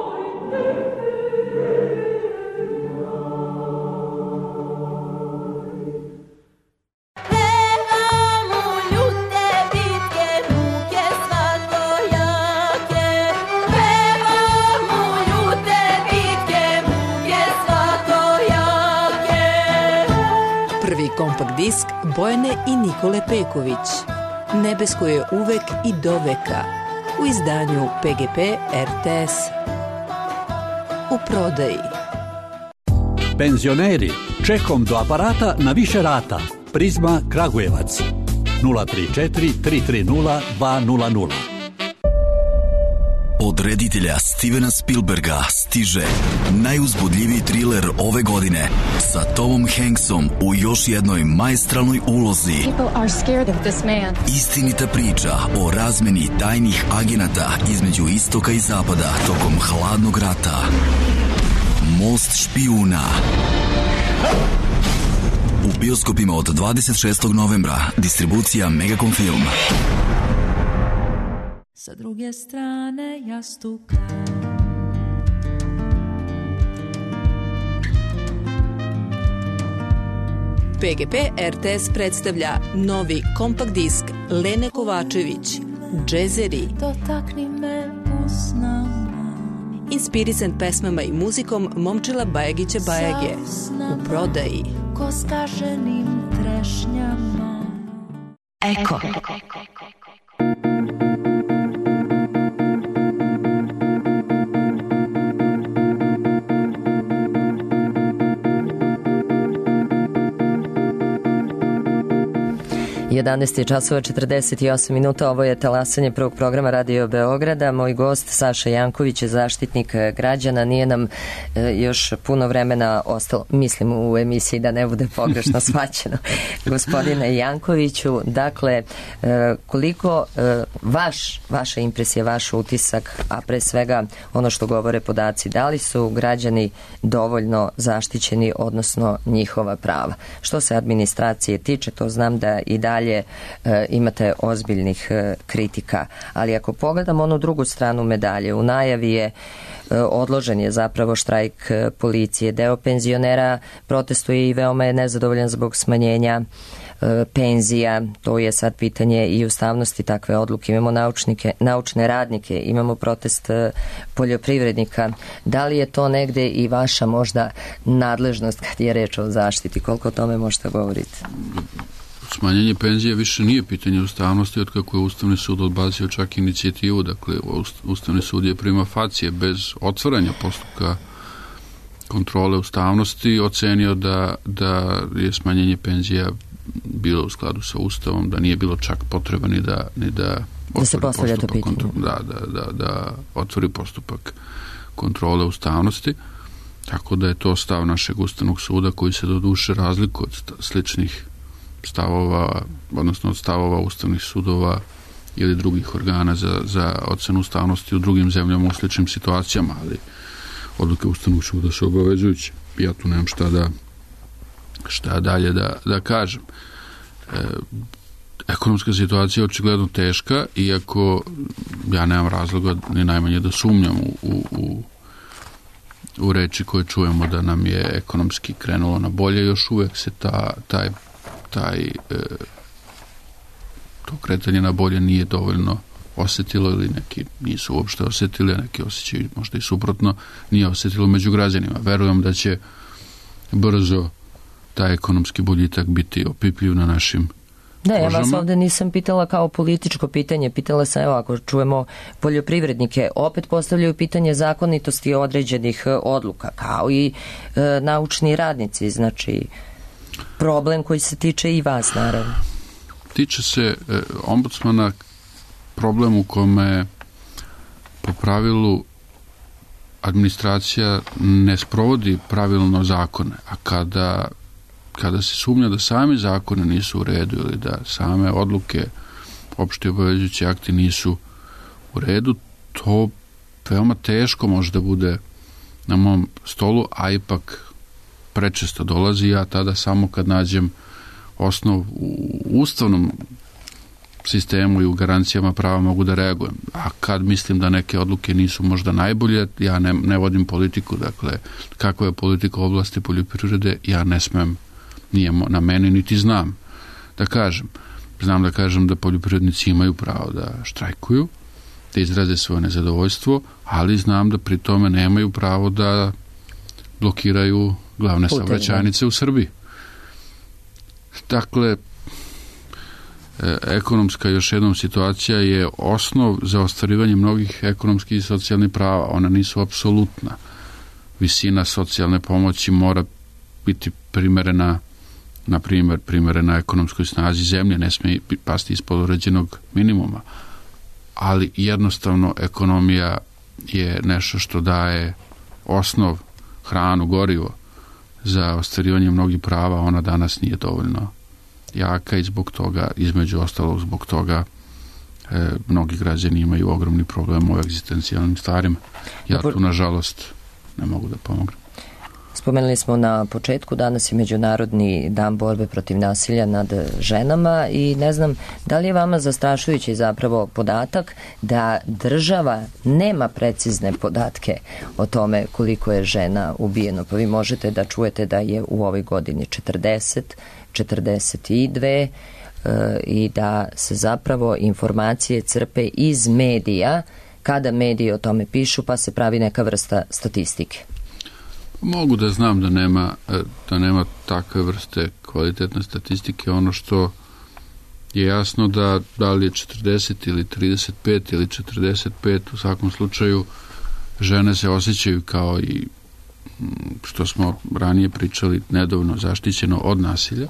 Kompakt disk Bojane i Nikole Peković. Nebesko je uvek i doveka. U izdanju P G P R T S. U prodaji. Penzioneri, čekom do aparata na više rata. Prizma Kragujevac. nula tri četiri tri tri nula dva nula nula. Od reditelja Stevena Spielberga stiže najuzbudljiviji triler ove godine sa Tomom Hanksom u još jednoj maestralnoj ulozi. Istinita priča o razmeni tajnih agenata između istoka i zapada tokom hladnog rata. Most špijuna. U bioskopima od dvadeset šestog novembra. Distribucija Megacom Film. Sa druge strane jastuka. P G P R T S predstavlja novi kompakt disk Lene Kovačević, Džezeri. Dotakni me usnama. Inspirisan pesmama i muzikom Momčila Bajagića Bajage. U prodaji. Ko skaženim trešnjama. Eko. jedanaest časova četrdeset osam minuta, ovo je talasanje prvog programa Radio Beograda. Moj gost Saša Janković je zaštitnik građana. Nije nam e, još puno vremena ostalo, mislim u emisiji, da ne bude pogrešno shvaćeno. Gospodine Jankoviću, dakle, e, koliko e, vaš, vaša impresija, vaš utisak, a pre svega ono što govore podaci, da li su građani dovoljno zaštićeni, odnosno njihova prava? Što se administracije tiče, to znam da i dalje E, imate ozbiljnih e, kritika, ali ako pogledamo onu drugu stranu medalje, u najavi je e, odložen je zapravo štrajk e, policije, deo penzionera protestuje i veoma je nezadovoljan zbog smanjenja e, penzija, to je sad pitanje i ustavnosti takve odluke. Imamo naučnike, naučne radnike, imamo protest e, poljoprivrednika. Da li je to negde i vaša možda nadležnost kad je reč o zaštiti? Koliko o tome možete govoriti? Smanjenje penzije više nije pitanje ustavnosti, od kako je Ustavni sud odbacio čak inicijativu. Dakle, Ustavni sud je prima facie, bez otvaranja postupka kontrole ustavnosti, ocenio da, da je smanjenje penzija bilo u skladu sa Ustavom, da nije bilo čak potreba ni da, ni da, da se postavlja to pitanje. Da, da, da, da otvori postupak kontrole ustavnosti. Tako da je to stav našeg Ustavnog suda, koji se do duše razlikuje od sličnih stavova, odnosno od stavova ustavnih sudova ili drugih organa za, za ocenu ustavnosti u drugim zemljama u sličnim situacijama, ali odluke Ustavnog suda su obavezujuće. Ja tu nemam šta da šta dalje da, da kažem. E, ekonomska situacija je očigledno teška, iako ja nemam razloga ni najmanje da sumnjam u, u, u, u reči koje čujemo da nam je ekonomski krenulo na bolje. Još uvek se ta, taj taj e, to kretanje na bolje nije dovoljno osetilo ili neki nisu uopšte osetili, a neki osjećaju možda i suprotno, nije osetilo među građanima. Verujem da će brzo taj ekonomski boljitak biti opipljiv na našim Da, ja vas kožama. ovde nisam pitala kao političko pitanje, pitala sam, evo, ako čujemo poljoprivrednike, opet postavljaju pitanje zakonitosti određenih e, odluka, kao i e, naučni radnici, znači problem koji se tiče i vas, naravno. Tiče se e, ombudsmana problem u kome po pravilu administracija ne sprovodi pravilno zakone, a kada kada se sumnja da sami zakone nisu u redu ili da same odluke, opšte obavezujući akti nisu u redu, to veoma teško može da bude na mom stolu, a ipak prečesto dolazi. Ja tada samo kad nađem osnov u ustavnom sistemu i u garancijama prava mogu da reagujem. A kad mislim da neke odluke nisu možda najbolje, ja ne, ne vodim politiku, dakle, kakva je politika u oblasti poljoprivrede, ja ne smem, nije na meni, niti znam da kažem. Znam da kažem da poljoprivrednici imaju pravo da štrajkuju, da izraze svoje nezadovoljstvo, ali znam da pri tome nemaju pravo da blokiraju glavne saobraćajnice u Srbiji. Dakle, ekonomska još jednom situacija je osnov za ostvarivanje mnogih ekonomskih i socijalnih prava. Ona nisu apsolutna. Visina socijalne pomoći mora biti primerena, na primjer, primerena ekonomskoj snazi zemlje, ne smije pasti ispod određenog minimuma. Ali jednostavno ekonomija je nešto što daje osnov, hranu, gorivo za ostvarivanje mnogih prava. Ona danas nije dovoljno jaka i zbog toga, između ostalog zbog toga, e, mnogi građani imaju ogromni problem u egzistencijalnim stvarima. Ja tu, nažalost, ne mogu da pomognem. Spomenuli smo na početku, danas je Međunarodni dan borbe protiv nasilja nad ženama i ne znam da li je vama zastrašujući zapravo podatak da država nema precizne podatke o tome koliko je žena ubijeno. Pa vi možete da čujete da je u ovoj godini četrdeset, četrdeset dve e, i da se zapravo informacije crpe iz medija kada mediji o tome pišu, pa se pravi neka vrsta statistike. Mogu da znam da nema, da nema takve vrste kvalitetne statistike. Ono što je jasno da da li je četrdeset ili trideset pet ili četrdeset pet, u svakom slučaju žene se osjećaju kao i što smo ranije pričali, nedovoljno zaštićeno od nasilja.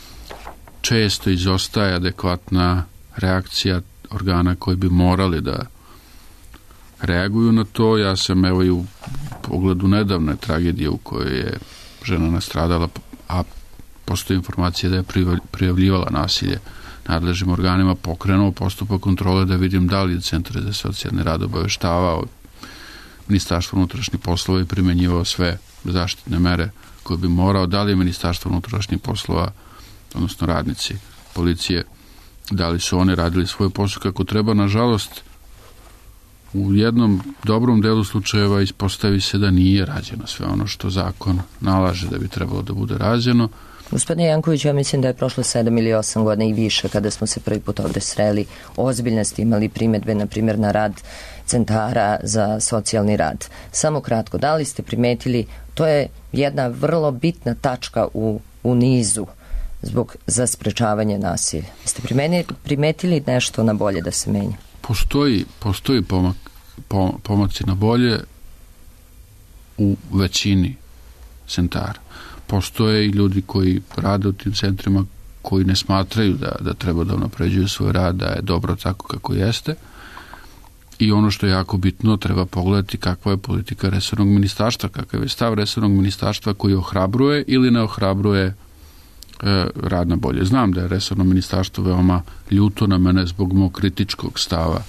Često izostaje adekvatna reakcija organa koji bi morali da reaguju na to. Ja sam evo i u pogledu nedavne tragedije u kojoj je žena nastradala, a postoji informacija da je prijavljivala nasilje nadležnim organima, pokrenuo postupak kontrole da vidim da li je Centar za socijalni rad obaveštavao Ministarstvo unutrašnjih poslova i primenjivao sve zaštitne mere koje bi morao, da li je Ministarstvo unutrašnjih poslova, odnosno radnici policije, da li su oni radili svoj posao kako treba. Nažalost, u jednom dobrom delu slučajeva ispostavi se da nije rađeno sve ono što zakon nalaže da bi trebalo da bude rađeno. Gospodine Janković, ja mislim da je prošlo sedam ili osam godina i više kada smo se prvi put ovde sreli. Ozbiljno ste imali primetbe, na primjer, na rad centara za socijalni rad. Samo kratko, da li ste primetili, to je jedna vrlo bitna tačka u, u nizu zbog za sprečavanje nasilja. Ste primetili nešto na bolje da se menja? Postoji, postoji pomak, pomaci na bolje u većini centara. Postoje i ljudi koji rade u tim centrima koji ne smatraju da, da treba da unapređuju svoj rad, da je dobro tako kako jeste. I ono što je jako bitno, treba pogledati kakva je politika resornog ministarstva, kakav je stav resornog ministarstva koji ohrabruje ili ne ohrabruje e, rad na bolje. Znam da je resorno ministarstvo veoma ljuto na mene zbog mog kritičkog stava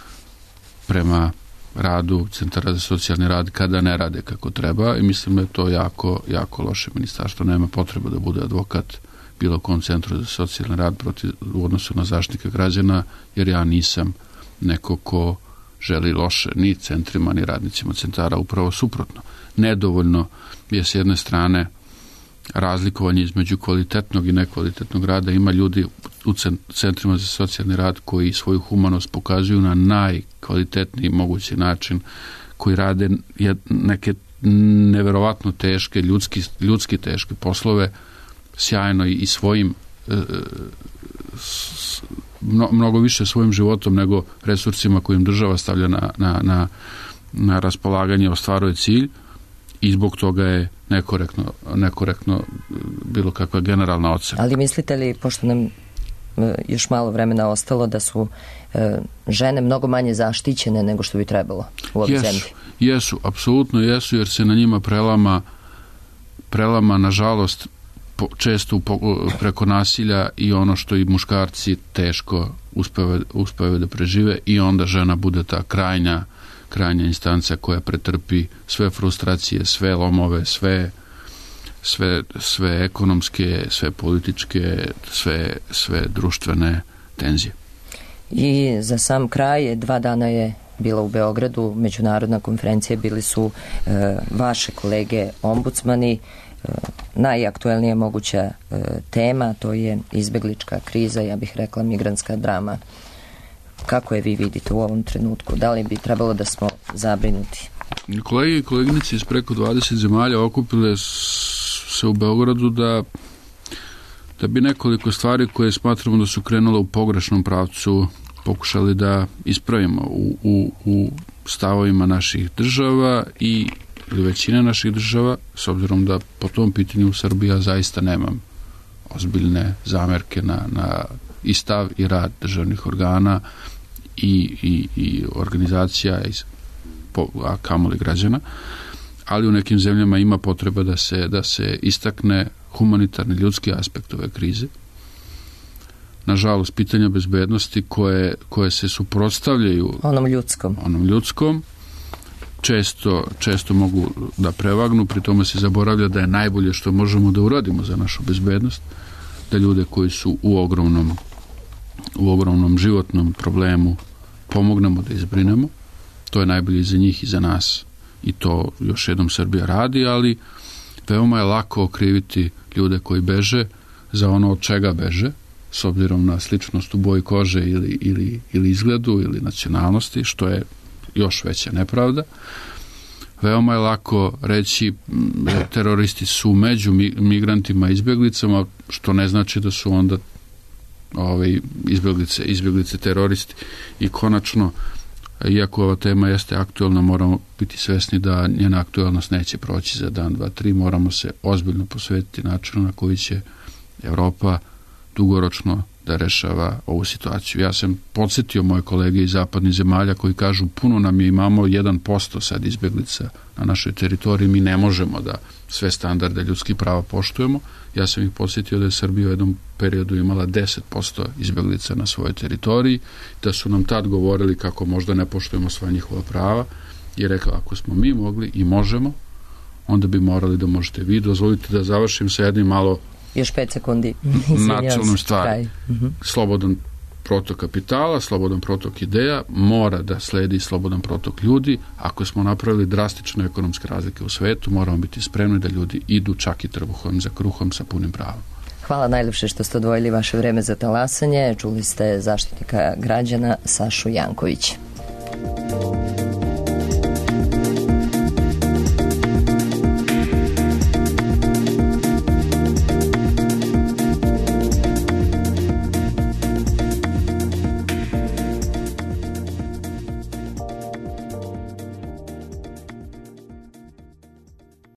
prema radu centara za socijalni rad kada ne rade kako treba i mislim da je to jako, jako loše. Ministarstvo nema potrebu da bude advokat bilo kom centru za socijalni rad protiv, u odnosu na zaštitnika građana, jer ja nisam neko ko želi loše ni centrima ni radnicima centara, upravo suprotno. Nedovoljno je s jedne strane razlikovanje između kvalitetnog i nekvalitetnog rada. Ima ljudi u centrima za socijalni rad koji svoju humanost pokazuju na najkvalitetniji mogući način, koji rade neke neverovatno teške, ljudski, ljudski teške poslove, sjajno i svojim e, s, mnogo više svojim životom nego resursima kojim država stavlja na, na, na, na raspolaganje, ostvaruje cilj, i zbog toga je nekorektno, nekorektno bilo kakva generalna ocena. Ali mislite li, pošto nam još malo vremena ostalo, da su e, žene mnogo manje zaštićene nego što bi trebalo u ovoj jesu, zemlji? Jesu, apsolutno jesu, jer se na njima prelama, prelama nažalost, po, često po, preko nasilja i ono što i muškarci teško uspeve, uspeve da prežive, i onda žena bude ta krajnja krajnja instanca koja pretrpi sve frustracije, sve lomove, sve, sve, sve ekonomske, sve političke, sve, sve društvene tenzije. I za sam kraj, dva dana je bila u Beogradu međunarodna konferencija, bili su e, vaše kolege ombudsmani, e, najaktuelnija moguća e, tema, to je izbeglička kriza, ja bih rekla migrantska drama. Kako je vi vidite u ovom trenutku? Da li bi trebalo da smo zabrinuti? Kolege i koleginice iz preko dvadeset zemalja okupile se u Beogradu da, da bi nekoliko stvari koje smatramo da su krenule u pogrešnom pravcu pokušali da ispravimo u, u, u stavovima naših država i ili većine naših država, s obzirom da po tom pitanju u Srbiji ja zaista nemam ozbiljne zamerke na, na i stav i rad državnih organa i, i, i organizacija, a kamoli građana, ali u nekim zemljama ima potreba da se, da se istakne humanitarni ljudski aspekt ove krize. Nažalost, pitanja bezbednosti koje, koje se suprotstavljaju onom ljudskom, onom ljudskom često, često mogu da prevagnu, pri tome se zaboravlja da je najbolje što možemo da uradimo za našu bezbednost, da ljude koji su u ogromnom u ogromnom životnom problemu pomognemo da izbrinemo. To je najbolje i za njih i za nas, i to još jednom Srbija radi, ali veoma je lako okriviti ljude koji beže za ono od čega beže, s obzirom na sličnost u boji kože ili, ili, ili izgledu ili nacionalnosti, što je još veća nepravda. Veoma je lako reći da teroristi su među migrantima i izbjeglicama, što ne znači da su onda ove izbjeglice, izbjeglice teroristi. I konačno, iako ova tema jeste aktuelna, moramo biti svesni da njena aktuelnost neće proći za dan, dva, tri. Moramo se ozbiljno posvetiti načinu na koji će Evropa dugoročno da rešava ovu situaciju. Ja sam podsjetio moje kolege iz zapadnih zemalja koji kažu puno nam je, imamo jedan posto sad izbjeglica na našoj teritoriji, mi ne možemo da sve standarde ljudskih prava poštujemo. Ja sam ih podsjetio da je Srbija u jednom periodu imala deset posto izbjeglica na svojoj teritoriji, da su nam tad govorili kako možda ne poštujemo sva njihova prava, i rekao, ako smo mi mogli i možemo, onda bi morali da možete vi. Dozvolite da završim sa jednim malo još pet sekundi načelnom stvari. Slobodan protok kapitala, slobodan protok ideja, mora da sledi slobodan protok ljudi. Ako smo napravili drastične ekonomske razlike u svetu, moramo biti spremni da ljudi idu čak i trbuhom za kruhom sa punim pravom. Hvala najljepše što ste odvojili vaše vreme za talasanje. Čuli ste zaštitnika građana Sašu Jankovića.